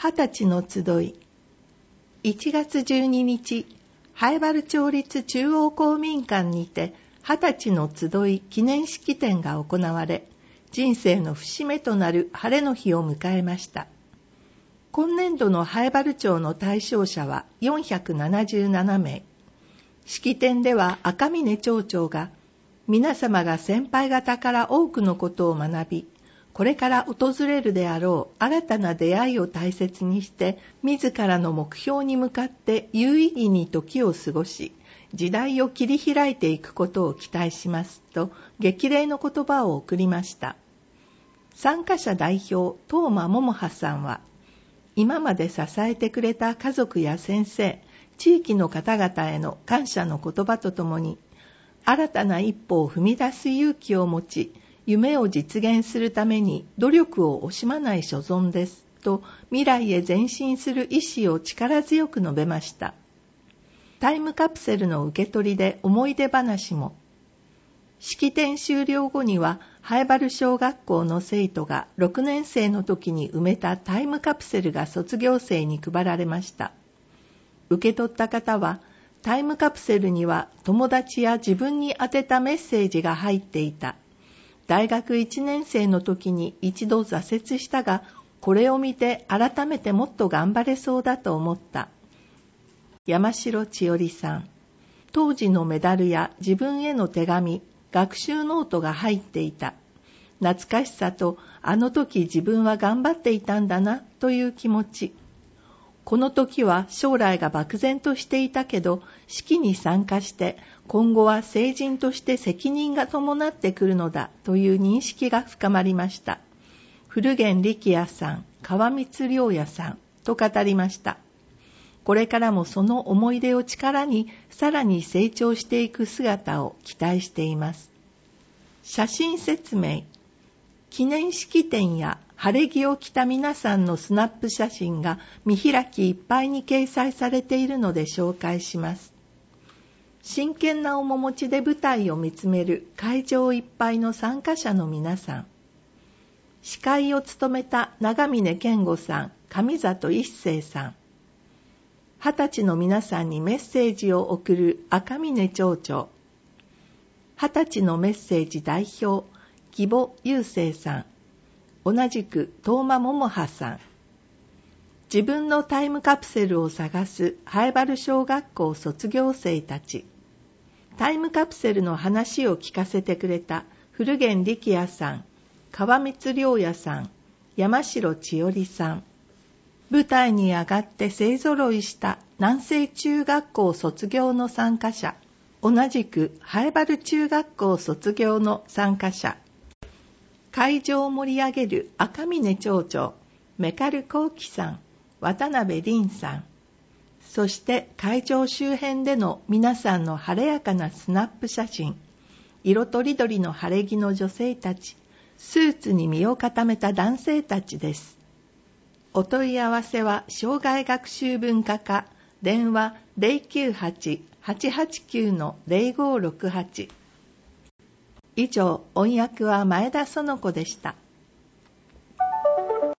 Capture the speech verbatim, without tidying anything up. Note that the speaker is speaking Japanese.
二十歳の集い。いちがつじゅうににち、南風原町立中央公民館にて二十歳の集い記念式典が行われ、人生の節目となる晴れの日を迎えました。今年度の南風原町の対象者はよんひゃくななじゅうななめい。式典では赤嶺町長が、皆様が先輩方から多くのことを学び、これから訪れるであろう新たな出会いを大切にして、自らの目標に向かって有意義に時を過ごし、時代を切り開いていくことを期待しますと、激励の言葉を送りました。参加者代表、東間桃葉さんは、今まで支えてくれた家族や先生、地域の方々への感謝の言葉とともに、新たな一歩を踏み出す勇気を持ち、夢を実現するために努力を惜しまない所存ですと、未来へ前進する意志を力強く述べました。タイムカプセルの受け取りで思い出話も。式典終了後には、南風原小学校の生徒がろくねんせいの時に埋めたタイムカプセルが卒業生に配られました。受け取った方は、タイムカプセルには友達や自分に宛てたメッセージが入っていた。大学いちねんせいの時に一度挫折したが、これを見て改めてもっと頑張れそうだと思った。山城千織さん。当時のメダルや自分への手紙、学習ノートが入っていた。懐かしさと、あの時自分は頑張っていたんだなという気持ち。この時は将来が漠然としていたけど、式に参加して今後は成人として責任が伴ってくるのだという認識が深まりました。古源力也さん、川光良也さんと語りました。これからもその思い出を力にさらに成長していく姿を期待しています。写真説明。記念式典や晴れ着を着た皆さんのスナップ写真が見開きいっぱいに掲載されているので紹介します。真剣な面持ちで舞台を見つめる会場いっぱいの参加者の皆さん。司会を務めた長峰健吾さん、上里一生さん。二十歳の皆さんにメッセージを送る赤嶺町長。二十歳のメッセージ代表、木保雄生さん。同じく東間桃葉さん。自分のタイムカプセルを探す南風原小学校卒業生たち。タイムカプセルの話を聞かせてくれた古源力也さん、川光良也さん、山城千織さん。舞台に上がって勢ぞろいした南西中学校卒業の参加者。同じく南風原中学校卒業の参加者。会場を盛り上げる赤嶺町長、メカル幸喜さん、渡辺凛さん。そして会場周辺での皆さんの晴れやかなスナップ写真。色とりどりの晴れ着の女性たち、スーツに身を固めた男性たちです。お問い合わせは障害学習文化課、電話 ゼロきゅうはち はちはちきゅう のゼロごろくはち。以上、音訳は前田園子でした。